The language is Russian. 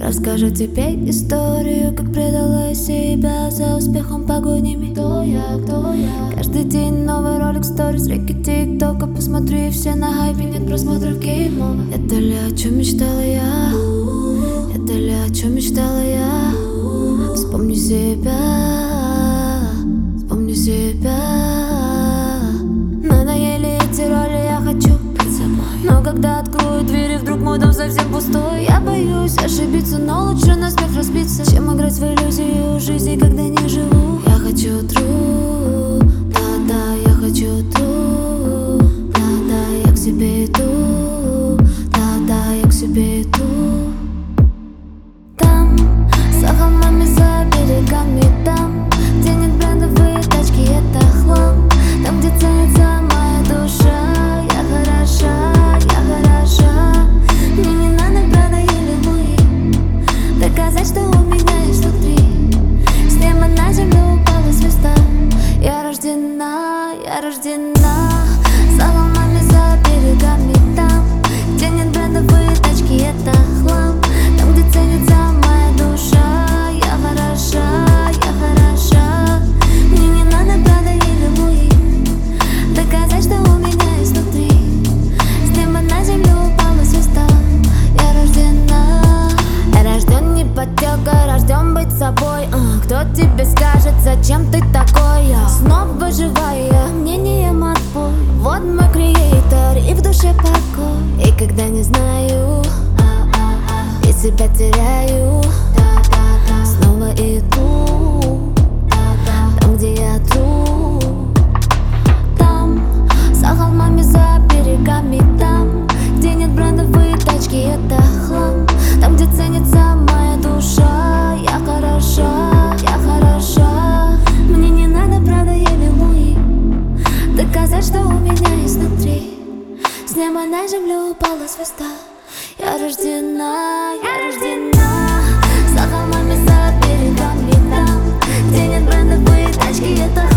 Расскажу тебе историю, как предала себя за успехом погонями. Кто я? Каждый день новый ролик, сторис, реки тиктока. Посмотри, все на хайпе, нет просмотров геймов. Это ли о чем мечтала я? Это ли о чем мечтала я? Вспомни себя, вспомни себя. Надоели эти роли, я хочу быть собой. Но когда открою двери, вдруг мой дом совсем пустой. Я боюсь ошибиться, но лучше на смех разбиться, чем играть в иллюзию жизни, когда не живу. Я хочу true, да-да, я хочу true, да-да, я к себе иду, да-да, я к себе иду. Там, за холмами, за берегами, там, где нет брендовые тачки, это хлам. Там, где ценится моя душа, я хороша, я хороша. Мне не надо Прада или Луи, доказать, что у меня есть внутри. С неба на землю упала звезда. Я рождена, я рождена. За холмами, за берегами, там, где нет брендовые тачки, это хлам. Там, где ценится моя душа, я хороша, я хороша. Мне не надо Прада или Луи, доказать, что у меня есть внутри. С неба на землю упала звезда. Я рождена. Я рожден не подтёкой, рожден быть собой. Кто тебе скажет, зачем ты такой? Я снова живая, мнением отбой. Вот мой креатор, и в душе покой. И когда не знаю, и себя теряю, снова иду там, где я true. Там, за холмами, за берегами, там, где нет брендовые тачки, это хлам. Там, где ценится моя душа, я хороша, я хороша. Мне не надо Прада или Луи, доказать, что у меня есть внутри. С неба на землю упала звезда. Я рождена, я рождена. За холмами, за берегами, там, где нет брендовые тачки, это